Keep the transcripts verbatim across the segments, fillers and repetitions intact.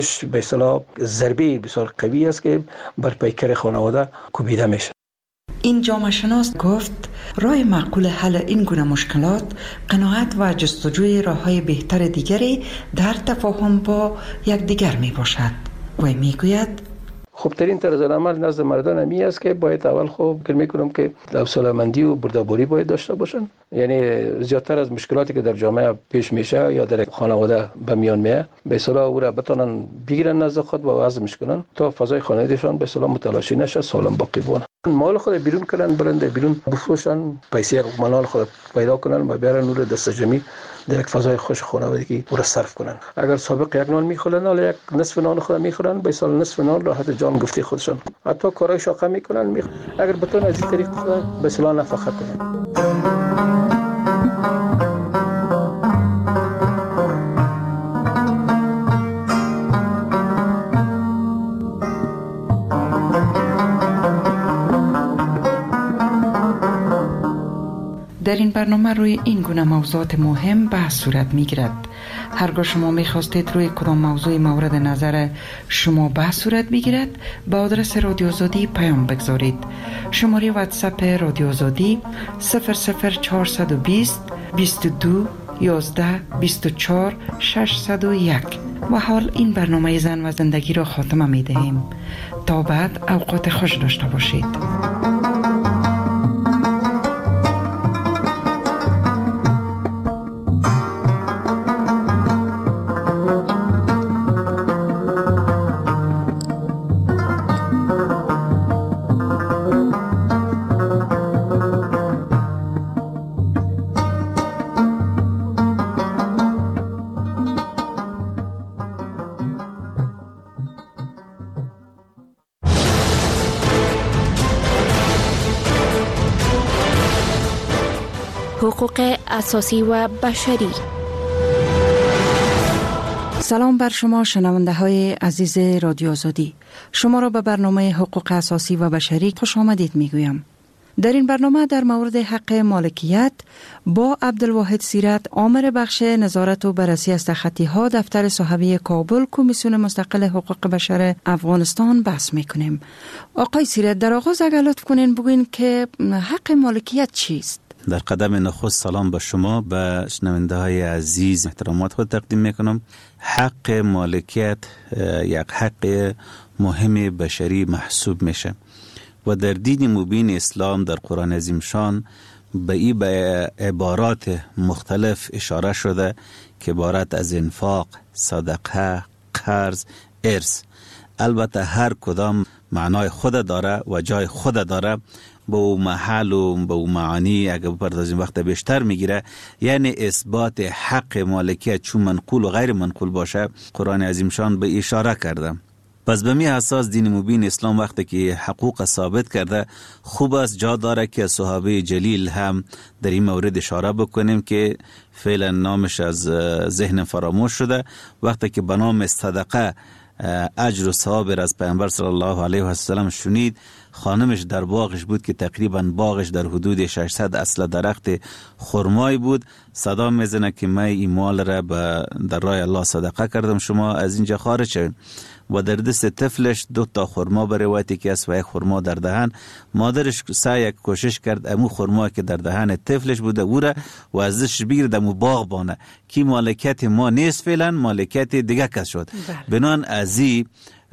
به اصطلاح ضربه بسیار قوی است که بر پیکر خانواده کوبیده میشه. این جامعه شناس گفت راه معقول حل این گونه مشکلات قناعت و جستجوی راه‌های بهتر دیگری در تفاهم با یکدیگر می باشد. و می گوید خوبترین طرز عمل نزد مردان همی است که باید اول خوب فکر میکنم که حوصله‌مندی و بردباری باید داشته باشن. یعنی زیادتر از مشکلاتی که در جامعه پیش میشه یا در خانواده به میان میاد به اصطلاح او را بتونن بگیرن نزد خود و وضع کنن تا فضای خانوادهشان به اصطلاح متلاشی نشه، سالم باقی بمونه. مال خود بیرون کنن، برند بیرون بفروشن، پیسه مال خود پیدا کنن و بیارن اون دست جمعی در یک فضای خوش خانوادگی او را صرف کنن. اگر سابق یک نان میخورن ولی یک نصف نان خود میخورن، به سال نصف نان راحت جان گفتی خودشان حتی کارهای شاقه میکنن. میخ... اگر بتون از این طریق به اصطلاح نفقت کنن. در این برنامه روی این گونه موضوعات مهم بحث صورت می گیرد. هرگاه شما می خواستید روی کدام موضوع مورد نظر شما بحث صورت بگیرد به آدرس رادیو آزادی پیام بگذارید. شماره واتساپ رادیو آزادی صفر صفر چهارصد و بیست بیست و دو یازده بیست و چهار ششصد و یک. و حال این برنامه زن و زندگی را خاتمه می دهیم. تا بعد اوقات خوش داشته باشید. حقوق اساسی و بشری. سلام بر شما شنونده های عزیز رادیو آزادی. شما را به برنامه حقوق اساسی و بشری خوش آمدید می گویم. در این برنامه در مورد حق مالکیت با عبدالواحد سیرت، آمر بخش نظارت و بررسی از تخطی ها دفتر صحوی کابل کمیسیون مستقل حقوق بشر افغانستان بحث می کنیم. آقای سیرت، در آغاز اگر لطف کنین بگوین که حق مالکیت چیست؟ در قدم نخست سلام به شما، به شنونده های عزیز احترامات خود تقدیم میکنم. حق مالکیت یک حق مهم بشری محسوب میشه و در دین مبین اسلام در قرآن عظیم شان به این به عبارات مختلف اشاره شده که عبارت از انفاق، صدقه، قرض، ارث. البته هر کدام معنای خود داره و جای خود داره، با او محل و با او معانی اگر بپردازیم وقت بیشتر میگیره. یعنی اثبات حق مالکیت چون منقول و غیر منقول باشه قرآن عظیم شان به اشاره کرده. پس به می اساس دین مبین اسلام وقتی که حقوق ثابت کرده، خوب است جا داره که صحابه جلیل هم در این مورد اشاره بکنیم که فعلا نامش از ذهن فراموش شده. وقتی که به نام صدقه اجر و ثواب از پیامبر صلی الله علیه و سلم شنید، خانمش در باغش بود که تقریبا باغش در حدود ششصد اصل درخت خرمای بود. صدا میزنه که من این مال را در راه الله صدقه کردم، شما از اینجا خارج شوید. و در دست طفلش دو تا خرما به روایتی که است و یک خرما در دهن. مادرش سعی کوشش کرد امو خرما که در دهن طفلش بوده او را و ازش بگیرد امو باغ بانه که مالکیت ما نیست، فعلا مالکیت دیگه کس شد. بنان ازی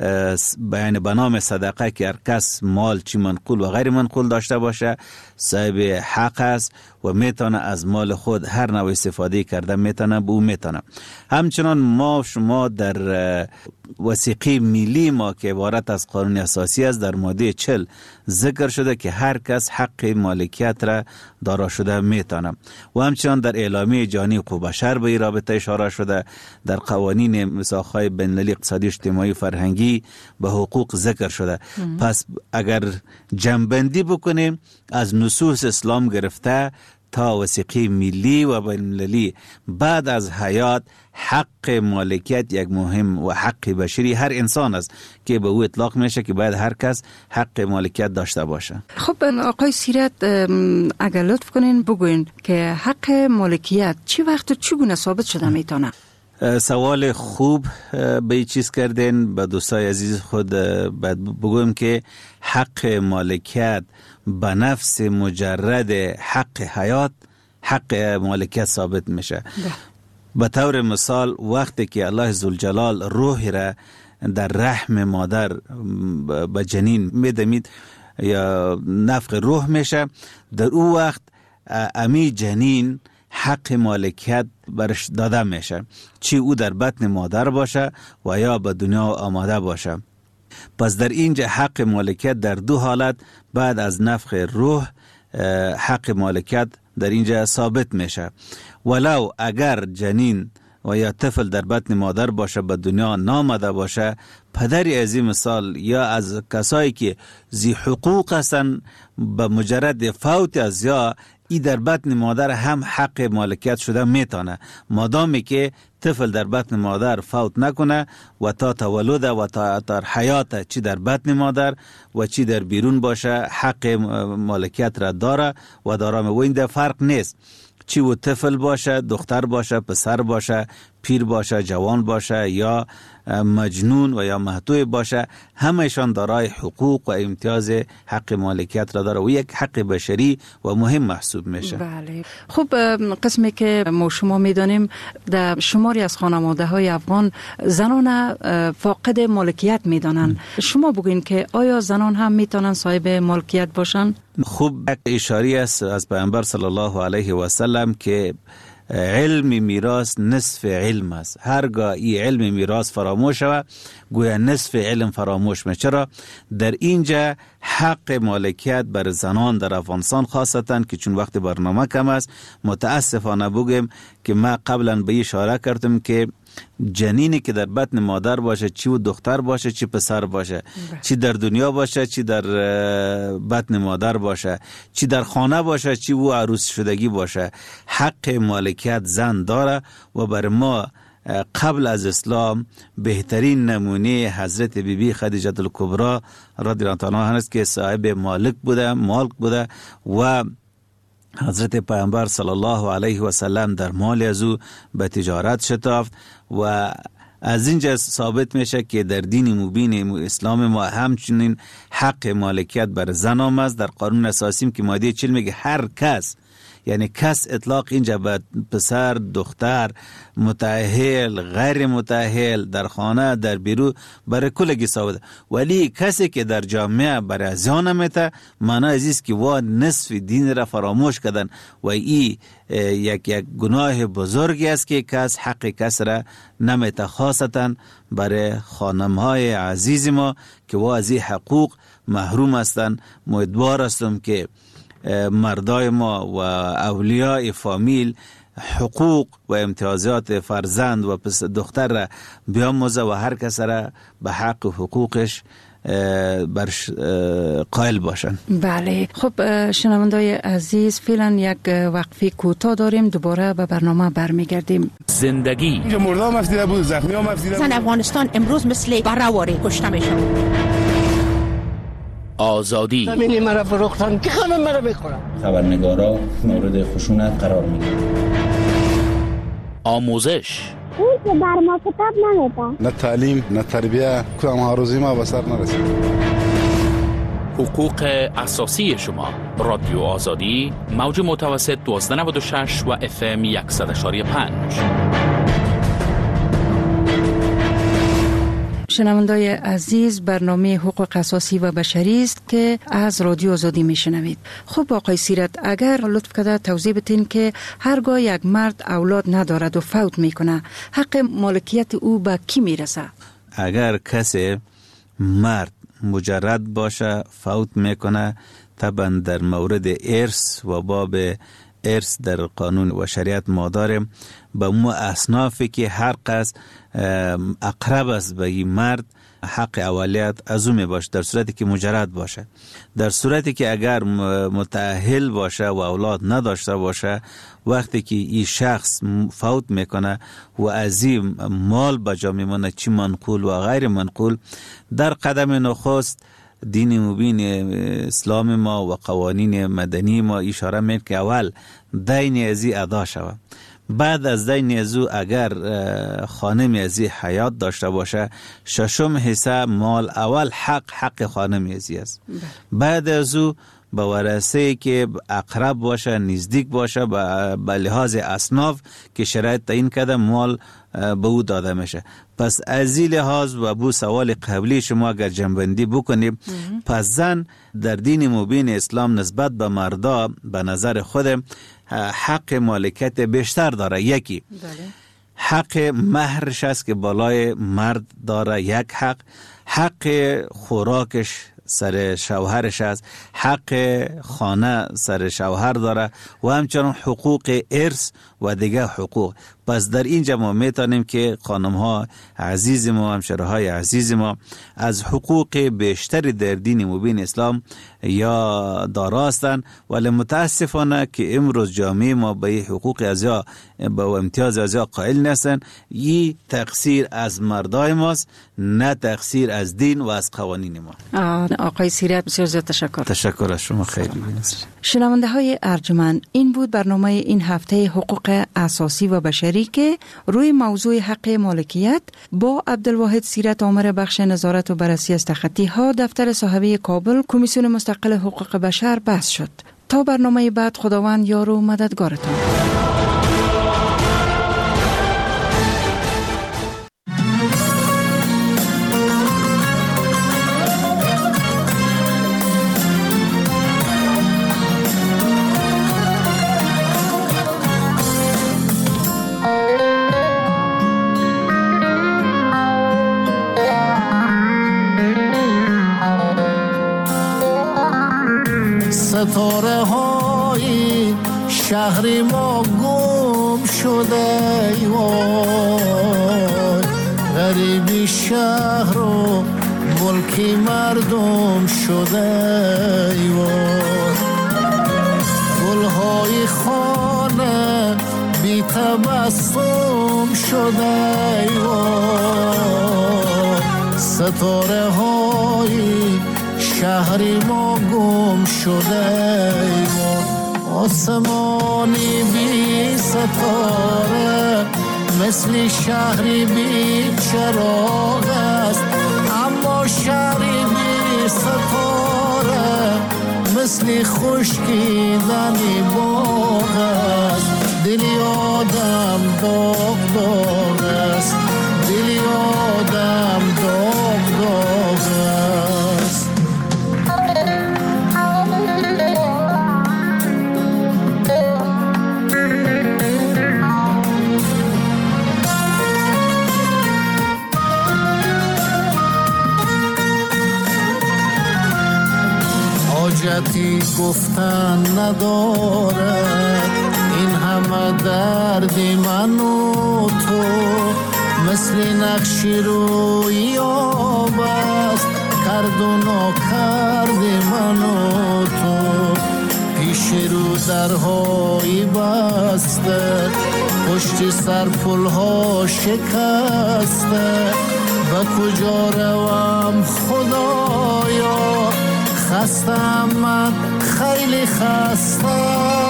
بیان به نام صدقه که هر کس مال چی منقول و غیر منقول داشته باشه صاحب حق است و میتونه از مال خود هر نوع استفاده کرده میتونه به او میتونه. همچنان ما شما در وثیقه ملی ما که عبارت از قانون اساسی است در ماده چهل ذکر شده که هر کس حق مالکیت را دارا شده میتونه و همچنان در اعلامیه جهانی حقوق بشر به این رابطه اشاره شده. در قوانین میثاق‌های بین‌المللی اقتصادی اجتماعی فرهنگی به حقوق ذکر شده. ام. پس اگر جمع‌بندی بکنیم از نصوص اسلام گرفته تا وثیقه ملی و بین‌المللی بعد از حیات، حق مالکیت یک مهم و حق بشری هر انسان است که به او اطلاق میشه که باید هر کس حق مالکیت داشته باشه. خب آقای سیرت، اگر لطف کنین بگوین که حق مالکیت چی وقت و چگونه ثابت شده میتونه؟ سوال خوب به این چیز کردین. به دوستای عزیز خود بگویم که حق مالکیت به نفس مجرد حق حیات، حق مالکیت ثابت میشه. به طور مثال وقتی که الله ذوالجلال روح را در رحم مادر به جنین میدمید یا نفخ روح میشه، در او وقت امی جنین حق مالکیت برش داده میشه، چی او در بطن مادر باشه و یا به دنیا آماده باشه. پس در اینجا حق مالکیت در دو حالت بعد از نفخ روح حق مالکیت در اینجا ثابت میشه. ولو اگر جنین و یا طفل در بطن مادر باشه به دنیا نامده باشه، پدری از این مثال یا از کسایی که زی حقوق هستن به مجرد فوت از یا ای در بطن مادر هم حق مالکیت شده میتونه، مادامی که طفل در بطن مادر فوت نکنه و تا تولد و تا تا حیات چی در بطن مادر و چی در بیرون باشه حق مالکیت را داره و دارم. و این در فرق نیست چی و طفل باشه، دختر باشه، پسر باشه، پیر باشه، جوان باشه یا مجنون و یا محتوی باشه، همهشان دارای حقوق و امتیاز حق مالکیت را داره و یک حق بشری و مهم محسوب میشه. بله. خب قسمی که ما شما میدانیم در شماری از خانواده های افغان زنان فاقد مالکیت میدانند. شما بگوین که آیا زنان هم میتونن صاحب مالکیت باشن؟ خوب اشاری است از پیامبر صلی الله علیه و سلم که علم میراث نصف علم است. هرگاه این علم میراث فراموش شود گویا نصف علم فراموش میشه. چرا؟ در اینجا حق مالکیت بر زنان در افغانستان خاصتا که چون وقت برنامه کم است متاسفانه بگم که ما قبلا به اشاره کردم که جنینی که در بطن مادر باشه، چی و دختر باشه چی پسر باشه، چی در دنیا باشه چی در بطن مادر باشه، چی در خانه باشه چی و عروس شدگی باشه، حق مالکیت زن داره. و بر ما قبل از اسلام بهترین نمونه حضرت بی بی خدیجه الکبری رضی الله عنها هست که صاحب مالک بوده، مالک بوده و حضرت پیامبر صلی الله علیه و سلم در مال از او به تجارت شتافت و از اینجا ثابت میشه که در دین مبین اسلام ما همچنین حق مالکیت بر زن آمد. در قانون اساسی که ماده چهل میگه هر کس، یعنی کس اطلاق اینجا به پسر، دختر، متأهل، غیر متأهل، در خانه، در بیرون، برای کلگی ثابت. ولی کسی که در جامعه برای زیان میته معنی عزیز که وا نصف دین را فراموش کردن و ای یک یک گناه بزرگی است که کس حق کس را نمیته، خاصتا برای خانمهای عزیز ما که وا از این حقوق محروم هستند. امیدوار هستم که مردای ما و اولیاء فامیل حقوق و امتیازات فرزند و دختر را بیاموزه و هر کس را به حق و حقوقش برش قائل باشن. بله. خب شنوندای عزیز فعلا یک وقفه کوتاه داریم، دوباره به برنامه برمیگردیم. زندگی اینجا مردم افزیده بود، زخمی هم افزیده بود. زن افغانستان امروز مثل برآواره کشته میشن. آزادی زمینی مرا فروختن که همه مرا میخورن. خبرنگارا مورد خشونت قرار میگیرن. آموزش اون که بر ما کتاب نمیده. نه تعلیم نه تربیه، کدام هاروزی ما به سر نرسید. حقوق اساسی شما. رادیو آزادی موج متوسط دوازده نود و شش و اف ام صد و یک و پنج. شنوندای عزیز، برنامه حقوق اساسی و بشری است که از رادیو آزادی میشنوید. خب آقای سیرت، اگر لطف کرده توضیح بدین که هرگاه یک مرد اولاد ندارد و فوت میکنه حق مالکیت او به کی میرسه؟ اگر کسی مرد مجرد باشه فوت میکنه، طبعا در مورد ارث و باب ارث در قانون و شریعت ما داریم به مو اصنافی که هر قصد اقرب است به این مرد حق اولیت از او می باشه در صورتی که مجرد باشه. در صورتی که اگر متأهل باشه و اولاد نداشته باشه، وقتی که این شخص فوت میکنه و از این مال بجا میمونه، چی منقول و غیر منقول، در قدم نخست دین مبین اسلام ما و قوانین مدنی ما اشاره میکنه که اول دین ازی ادا شود. بعد از دین ازو اگر خانم ازی حیات داشته باشه ششم حصه مال اول حق حق خانم ازی است. بعد ازو به ورثه که اقرب باشه نزدیک باشه به لحاظ اصناف که شرایط تعیین کرده مال به او داده میشه. پس از این لحاظ و بو سوال قبلی شما اگر جنبندی بکنیم پس زن در دین مبین اسلام نسبت به مردا به نظر خود حق مالکیت بیشتر داره. یکی حق مهرش است که بالای مرد داره، یک حق حق خوراکش سر شوهرش است، حق خانه سر شوهر داره و همچنان حقوق ارث و دیگه حقوق. پس در اینجا ما میتونیم که خانم ها عزیز ما، همشره های عزیز ما از حقوق بیشتری در دین مبین اسلام یا دارا هستند، ولی متاسفانه که امروز جامعه ما به حقوق ازیا به امتیاز ازیا قائل نیستند. این تقصیر از مردای ماست، نه تقصیر از دین و از قوانین ما. آقای سیرت بسیار زیاد تشکر. تشکر از شما خیلی. شنونده های ارجمند، این بود برنامه این هفته حقوق اساسی و بشری که روی موضوع حق مالکیت با عبدالواحد سیرت آمر بخش نظارت و بررسی از تخطی ها دفتر صاحبه کابل کمیسیون مستقل حقوق بشر بحث شد. تا برنامه بعد خداوند یار و مددگارتان. ستاره های شهر ما گم شده وای، غریبی شهر و ملکی مردم شده وای، گلهای خانه بی تبسم شده وای، ستاره های شهری ما گم شده آسمانی بی ستاره مثل شهری بی چراغ است، اما شهری بی ستاره مثل خشکیدنی باغ است. دلی آدم داغ داغ است، دلی آدم داغ داغ است. حاجتی گفتن ندارد این همه درد من و تو، مثل نقشی روی آب است کرد و ناکرد من و تو، پیش رو درهای بسته پشت سر پلها شکسته، به کجا روم خدایا خستم من خیلی خسته.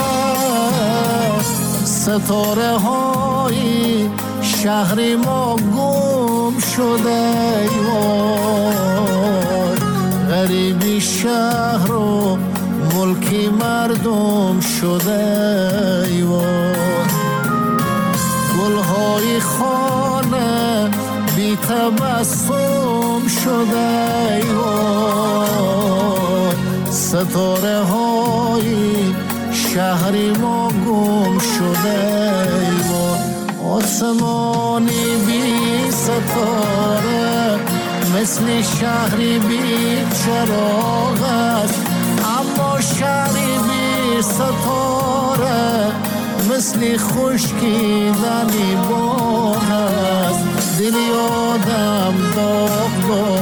ستاره های شهر ما گم شده وای، غریبی شهر و ملکی مردم شده وای، گلهای خانه بی تبسم شده وای، ستاره های شهری ما گم شده وای، آسمانی بی ستاره مثل شهری بی چراغ است، اما شهری بی ستاره مثل خشکیدنی باغ است. دلی آدم داغ داغ